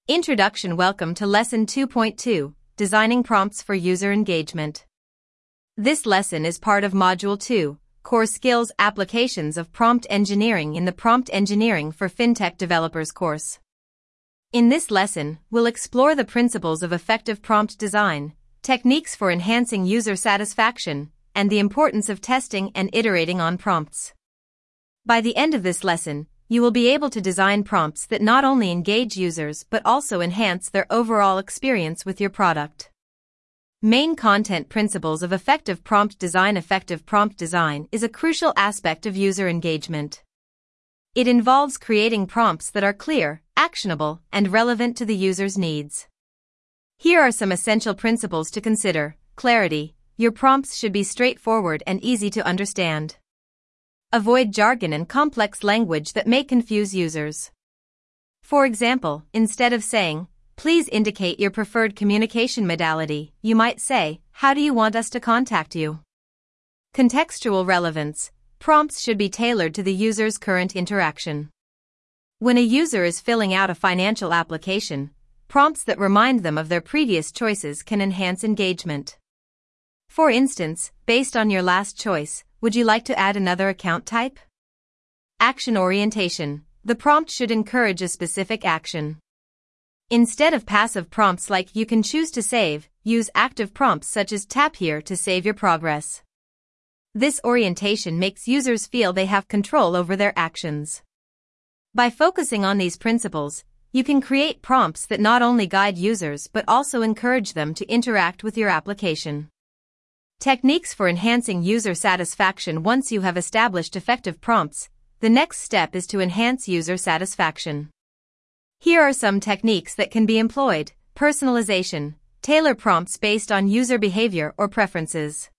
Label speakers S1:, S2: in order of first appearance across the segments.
S1: Introduction. Welcome to Lesson 2.2, Designing Prompts for User Engagement. This lesson is part of Module 2, Core Skills Applications of Prompt Engineering in the Prompt Engineering for FinTech Developers course. In this lesson, we'll explore the principles of effective prompt design, techniques for enhancing user satisfaction, and the importance of testing and iterating on prompts. By the end of this lesson, you will be able to design prompts that not only engage users but also enhance their overall experience with your product. Main content principles of effective prompt design. Effective prompt design is a crucial aspect of user engagement. It involves creating prompts that are clear, actionable, and relevant to the user's needs. Here are some essential principles to consider. Clarity. Your prompts should be straightforward and easy to understand. Avoid jargon and complex language that may confuse users. For example, instead of saying, "Please indicate your preferred communication modality," you might say, "How do you want us to contact you?" Contextual relevance. Prompts should be tailored to the user's current interaction. When a user is filling out a financial application, prompts that remind them of their previous choices can enhance engagement. For instance, based on your last choice, would you like to add another account type? Action orientation. The prompt should encourage a specific action. Instead of passive prompts like "you can choose to save," use active prompts such as "tap here to save your progress." This orientation makes users feel they have control over their actions. By focusing on these principles, you can create prompts that not only guide users but also encourage them to interact with your application. Techniques for enhancing user satisfaction. Once you have established effective prompts, the next step is to enhance user satisfaction. Here are some techniques that can be employed. Personalization. Tailor prompts based on user behavior or preferences.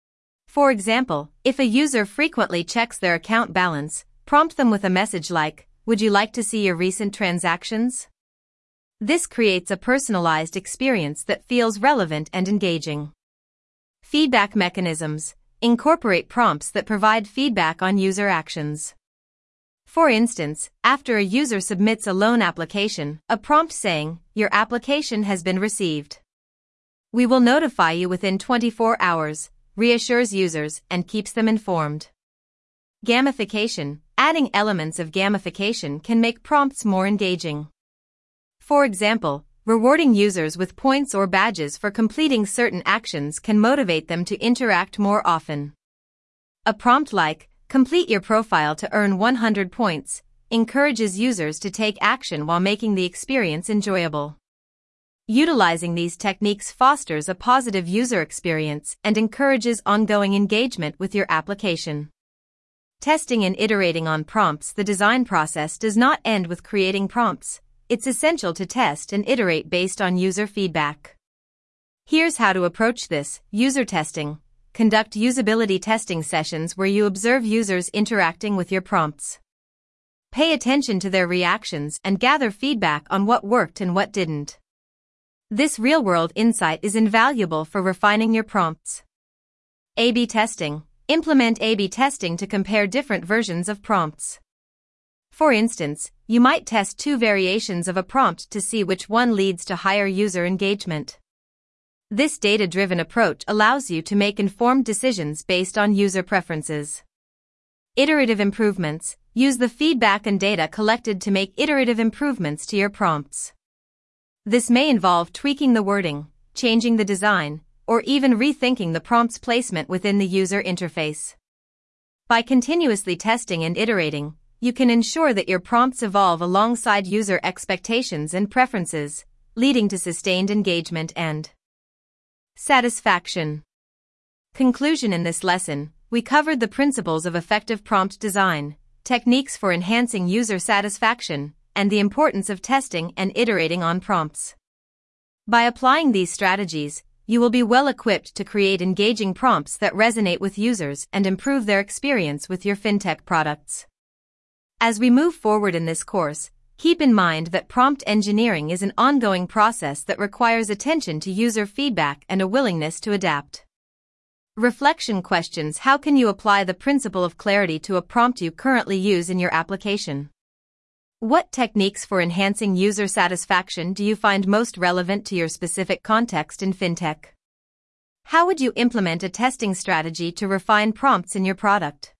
S1: For example, if a user frequently checks their account balance, prompt them with a message like, "Would you like to see your recent transactions?" This creates a personalized experience that feels relevant and engaging. Feedback mechanisms. Incorporate prompts that provide feedback on user actions. For instance, after a user submits a loan application, a prompt saying, "Your application has been received. We will notify you within 24 hours, reassures users and keeps them informed. Gamification. Adding elements of gamification can make prompts more engaging. For example, rewarding users with points or badges for completing certain actions can motivate them to interact more often. A prompt like, "Complete your profile to earn 100 points," encourages users to take action while making the experience enjoyable. Utilizing these techniques fosters a positive user experience and encourages ongoing engagement with your application. Testing and iterating on prompts. The design process does not end with creating prompts. It's essential to test and iterate based on user feedback. Here's how to approach this. User testing. Conduct usability testing sessions where you observe users interacting with your prompts. Pay attention to their reactions and gather feedback on what worked and what didn't. This real-world insight is invaluable for refining your prompts. A/B testing. Implement A/B testing to compare different versions of prompts. For instance, you might test two variations of a prompt to see which one leads to higher user engagement. This data-driven approach allows you to make informed decisions based on user preferences. Iterative improvements. Use the feedback and data collected to make iterative improvements to your prompts. This may involve tweaking the wording, changing the design, or even rethinking the prompt's placement within the user interface. By continuously testing and iterating, you can ensure that your prompts evolve alongside user expectations and preferences, leading to sustained engagement and satisfaction. Conclusion. In this lesson, we covered the principles of effective prompt design, techniques for enhancing user satisfaction, and the importance of testing and iterating on prompts. By applying these strategies, you will be well equipped to create engaging prompts that resonate with users and improve their experience with your fintech products. As we move forward in this course, keep in mind that prompt engineering is an ongoing process that requires attention to user feedback and a willingness to adapt. Reflection questions. How can you apply the principle of clarity to a prompt you currently use in your application? What techniques for enhancing user satisfaction do you find most relevant to your specific context in fintech? How would you implement a testing strategy to refine prompts in your product?